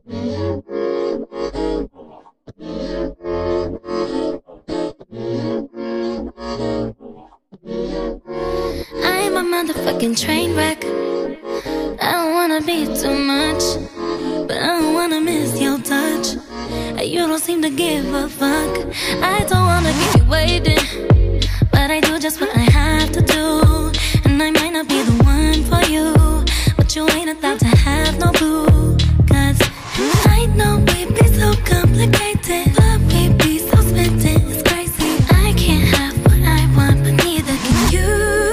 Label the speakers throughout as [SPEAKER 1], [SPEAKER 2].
[SPEAKER 1] I'm a motherfucking train wreck. I don't wanna be too much, but I don't wanna miss your touch. You don't seem to give a fuck. I don't wanna keep you waiting, but I do just what I have to do. And I might not be the one for you, but you ain't allowed to have no clue. Cause I know we be so complicated, but we be so smitten, it's crazy. I can't have what I want, but neither can you.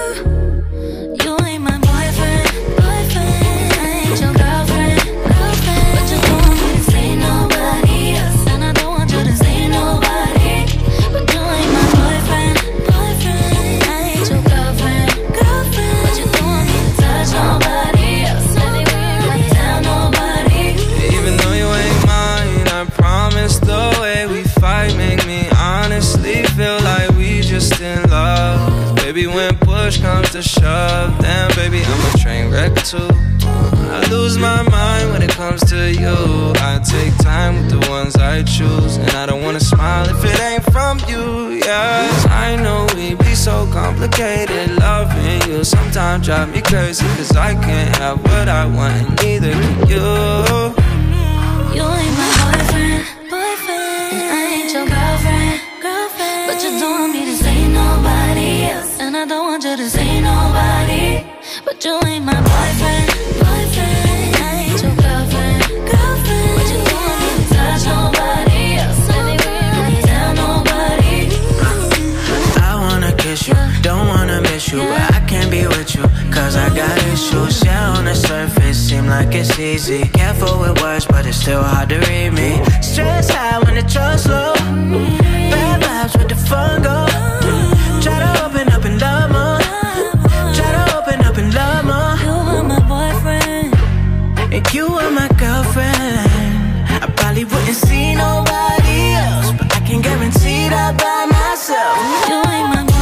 [SPEAKER 1] You ain't my boyfriend, boyfriend. I ain't your girlfriend, girlfriend. But you don't want me to say nobody else, and I don't want you to say nobody. But you ain't my boyfriend, boyfriend. I ain't your girlfriend, girlfriend. But you don't want me to touch nobody else, baby, we ain't gotta tell nobody.
[SPEAKER 2] Even though you ain't mine, I promise the way we fight make me honestly feel like we just in love. 'Cause baby, when push comes to shove, damn baby, I'm a train wreck too. I lose my mind when it comes to you. I take time with the ones I choose, and I don't wanna smile if it ain't from you, yeah. 'Cause I know we be so complicated. Loving you sometimes drive me crazy, 'cause I can't have what I want, and neither can you.
[SPEAKER 1] You ain't my boyfriend, boyfriend. And I ain't your girlfriend, girlfriend. But you don't want me to say nobody else, and I don't want you to say nobody. But you ain't my boyfriend, boyfriend. I ain't your girlfriend, girlfriend. But you don't want me to touch nobody else, baby, we ain't gonna tell nobody.
[SPEAKER 3] I wanna kiss you, don't wanna miss you, but I can't be with you, 'cause I got issues. Yeah, on the surface, seem like it's easy. Careful with words, but it's still hard to read me. Stress high when the trust low. Bad vibes with the fun go. Try to open up and love more. Try to open up and love more.
[SPEAKER 1] You are my boyfriend,
[SPEAKER 3] And you are my girlfriend. I probably wouldn't see nobody else, but I can guarantee that by myself.
[SPEAKER 1] you ain't my